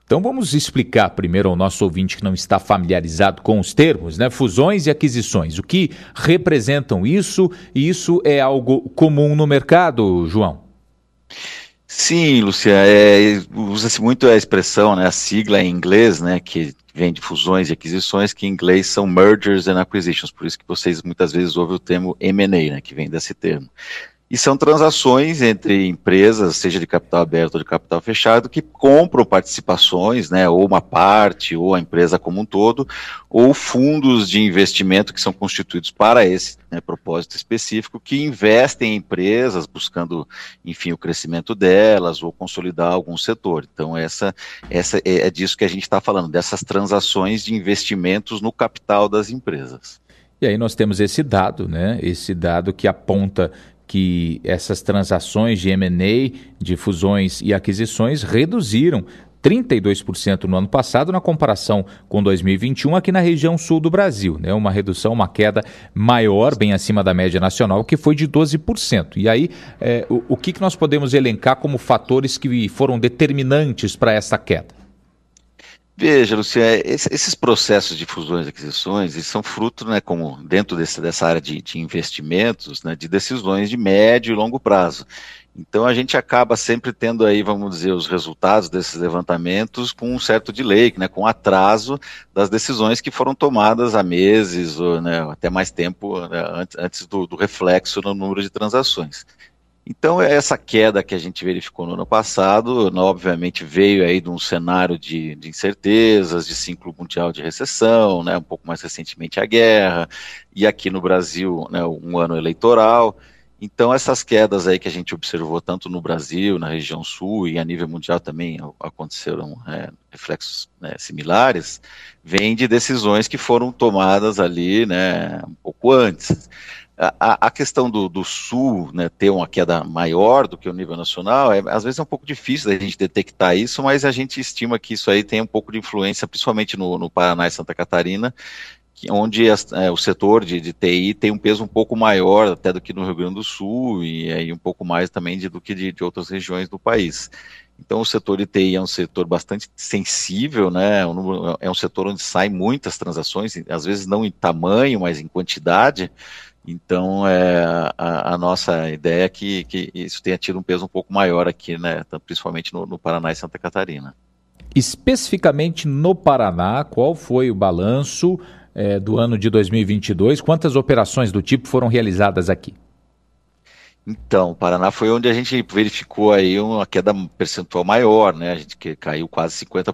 Então vamos explicar primeiro ao nosso ouvinte que não está familiarizado com os termos, né? Fusões e aquisições. O que representam isso? E isso é algo comum no mercado, João? Sim, Lúcia, usa-se muito a expressão, né, a sigla em inglês, né, que vem de fusões e aquisições, que em inglês são mergers and acquisitions, por isso que vocês muitas vezes ouvem o termo M&A, né, que vem desse termo. E são transações entre empresas, seja de capital aberto ou de capital fechado, que compram participações, né, ou uma parte, ou a empresa como um todo, ou fundos de investimento que são constituídos para esse, né, propósito específico, que investem em empresas, buscando, enfim, o crescimento delas, ou consolidar algum setor. Então, essa é disso que a gente está falando, dessas transações de investimentos no capital das empresas. E aí nós temos esse dado, né? Esse dado que aponta que essas transações de M&A, de fusões e aquisições, reduziram 32% no ano passado, na comparação com 2021, aqui na região sul do Brasil, né? Uma redução, uma queda maior, bem acima da média nacional, que foi de 12%. E aí, o que nós podemos elencar como fatores que foram determinantes para essa queda? Veja, Lucia, esses processos de fusões e aquisições, eles são fruto, né, como dentro dessa área de investimentos, né, de decisões de médio e longo prazo. Então a gente acaba sempre tendo aí, vamos dizer, os resultados desses levantamentos com um certo delay, né, com atraso das decisões que foram tomadas há meses, ou, né, até mais tempo, né, antes do reflexo no número de transações. Então, essa queda que a gente verificou no ano passado, obviamente veio aí de um cenário de incertezas, de ciclo mundial de recessão, né, um pouco mais recentemente a guerra, e aqui no Brasil, né, um ano eleitoral. Então, essas quedas aí que a gente observou tanto no Brasil, na região sul, e a nível mundial também aconteceram reflexos, né, similares, vêm de decisões que foram tomadas ali, né, um pouco antes. A questão do Sul, né, ter uma queda maior do que o nível nacional, às vezes é um pouco difícil da gente detectar isso, mas a gente estima que isso aí tem um pouco de influência, principalmente no Paraná e Santa Catarina, onde o setor de TI tem um peso um pouco maior até do que no Rio Grande do Sul e aí um pouco mais também do que de outras regiões do país. Então, o setor de TI é um setor bastante sensível, né? É um setor onde saem muitas transações, às vezes não em tamanho, mas em quantidade. Então, a nossa ideia é que isso tenha tido um peso um pouco maior aqui, né, principalmente no Paraná e Santa Catarina. Especificamente no Paraná, qual foi o balanço do ano de 2022? Quantas operações do tipo foram realizadas aqui? Então, o Paraná foi onde a gente verificou aí uma queda percentual maior, né? A gente caiu quase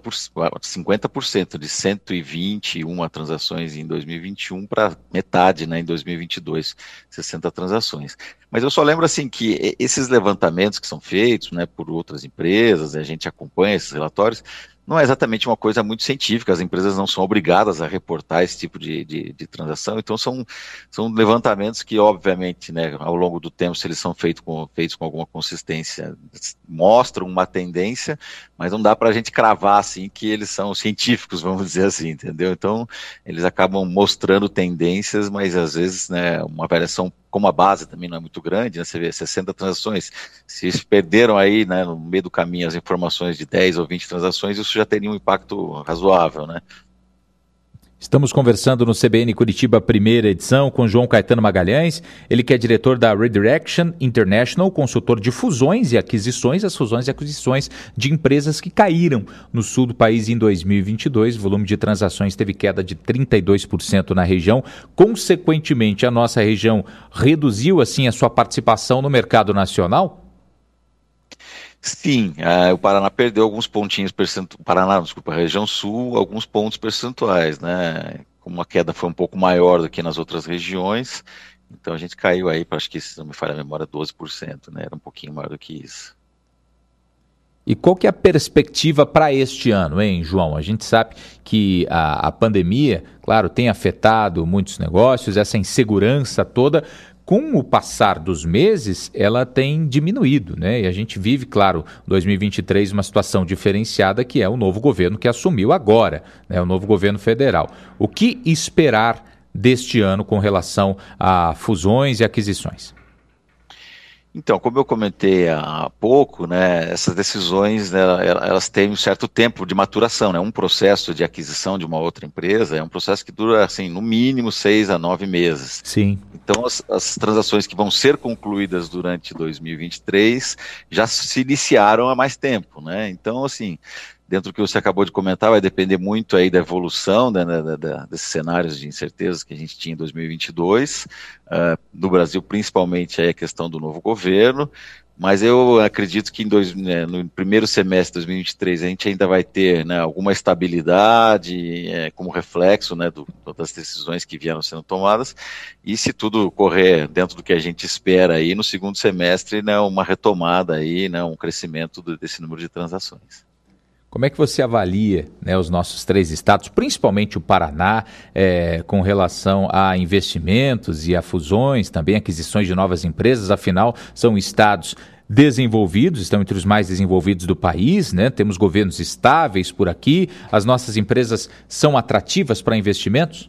50% de 121 transações em 2021 para metade, né, em 2022, 60 transações. Mas eu só lembro assim que esses levantamentos que são feitos, né, por outras empresas, a gente acompanha esses relatórios, não é exatamente uma coisa muito científica, as empresas não são obrigadas a reportar esse tipo de transação, então são levantamentos que, obviamente, né, ao longo do tempo, se eles são feitos com alguma consistência, mostram uma tendência, mas não dá para a gente cravar assim que eles são científicos, vamos dizer assim, entendeu? Então, eles acabam mostrando tendências, mas às vezes, né, uma variação, como a base também não é muito grande, né, você vê 60 transações, se eles perderam aí, né, no meio do caminho as informações de 10 ou 20 transações, isso já teria um impacto razoável, né? Estamos conversando no CBN Curitiba, primeira edição, com João Caetano Magalhães, ele que é diretor da Redirection International, consultor de fusões e aquisições, as fusões e aquisições de empresas que caíram no sul do país em 2022. O volume de transações teve queda de 32% na região. Consequentemente, a nossa região reduziu, assim, a sua participação no mercado nacional? Sim, o Paraná perdeu alguns pontinhos percentuais, Paraná, desculpa, a região sul, alguns pontos percentuais, né? Como a queda foi um pouco maior do que nas outras regiões, então a gente caiu aí para, acho que, se não me falha a memória, 12%, né? Era um pouquinho maior do que isso. E qual que é a perspectiva para este ano, hein, João? A gente sabe que a pandemia, claro, tem afetado muitos negócios, essa insegurança toda. Com o passar dos meses, ela tem diminuído, né? E a gente vive, claro, 2023, uma situação diferenciada, que é o novo governo que assumiu agora, né? O novo governo federal. O que esperar deste ano com relação a fusões e aquisições? Então, como eu comentei há pouco, né, essas decisões, né, elas têm um certo tempo de maturação, né? Um processo de aquisição de uma outra empresa é um processo que dura, assim, no mínimo 6 a 9 meses. Sim. Então, as transações que vão ser concluídas durante 2023 já se iniciaram há mais tempo, né? Então, assim, dentro do que você acabou de comentar, vai depender muito aí da evolução, né, desses cenários de incertezas que a gente tinha em 2022, no Brasil, principalmente aí a questão do novo governo, mas eu acredito que no primeiro semestre de 2023 a gente ainda vai ter, né, alguma estabilidade como reflexo, né, das decisões que vieram sendo tomadas, e se tudo correr dentro do que a gente espera aí, no segundo semestre, né, uma retomada aí, né, um crescimento desse número de transações. Como é que você avalia, né, os nossos 3 estados, principalmente o Paraná, com relação a investimentos e a fusões, também aquisições de novas empresas? Afinal, são estados desenvolvidos, estão entre os mais desenvolvidos do país, né? Temos governos estáveis por aqui, as nossas empresas são atrativas para investimentos?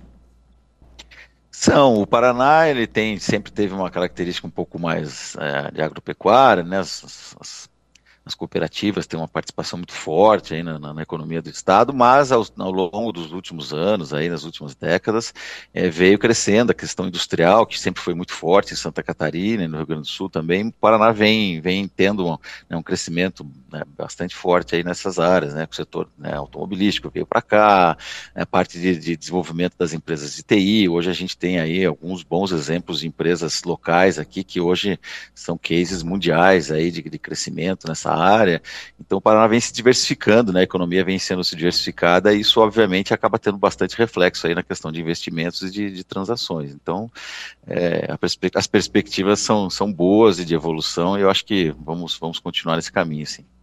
O Paraná ele sempre teve uma característica um pouco mais de agropecuária, né? As cooperativas têm uma participação muito forte aí na economia do estado, mas ao longo dos últimos anos, aí nas últimas décadas, veio crescendo a questão industrial, que sempre foi muito forte em Santa Catarina e no Rio Grande do Sul também. O Paraná vem tendo um crescimento, né, bastante forte aí nessas áreas, né, com o setor, né, automobilístico veio para cá, a parte de desenvolvimento das empresas de TI. Hoje a gente tem aí alguns bons exemplos de empresas locais aqui que hoje são cases mundiais aí de crescimento nessa área. Então o Paraná vem se diversificando, né? A economia vem sendo se diversificada e isso obviamente acaba tendo bastante reflexo aí na questão de investimentos e de transações. Então as perspectivas são boas e de evolução e eu acho que vamos continuar nesse caminho, sim.